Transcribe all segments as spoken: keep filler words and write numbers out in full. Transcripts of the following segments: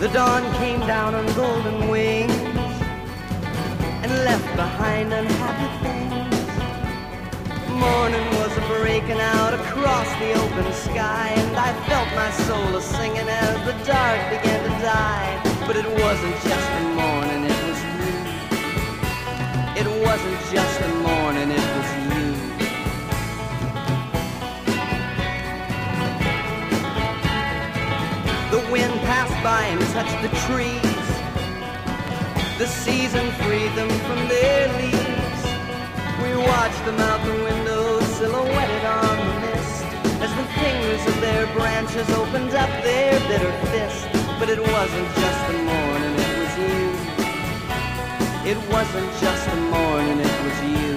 The dawn came down on golden wings and left behind unhappy things. Morning was breaking out across the open sky, and I felt my soul a-singing as the dark began to die. But it wasn't just the morning, it was you. It wasn't just the morning, it was you. The wind passed by and touched the trees. The season freed them from their leaves. We watched them out the window, silhouetted on the mist, as the fingers of their branches opened up their bitter fist. But it wasn't just the morning, it was you. It wasn't just the morning, it was you.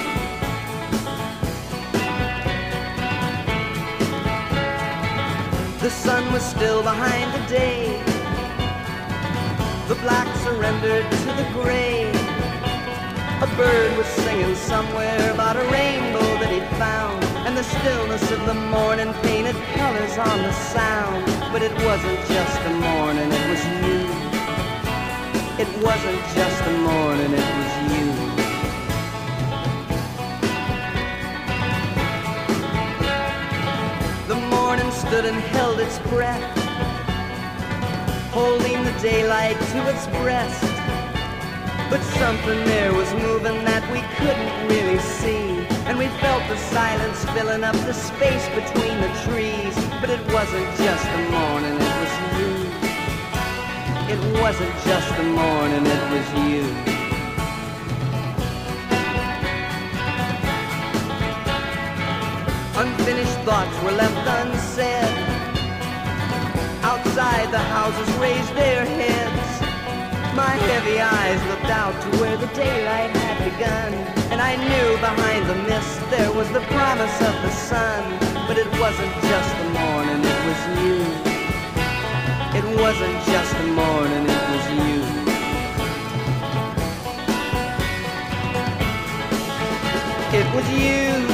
The sun was still behind the day. The black surrendered to the gray. A bird was singing somewhere about a rainbow that he'd found, and the stillness of the morning painted colors on the sound. But it wasn't just the morning, it was you. It wasn't just the morning, it was you. The morning stood and held its breath, holding the daylight to its breast. But something there was moving that we couldn't really see, and we felt the silence filling up the space between the trees. But it wasn't just the morning, it was you. It wasn't just the morning, it was you. Unfinished thoughts were left unsaid. Outside the houses raised their heads. My heavy eyes looked out to where the daylight had begun, and I knew behind the mist there was the promise of the sun. But it wasn't just the morning, it was you. It wasn't just the morning, it was you. It was you.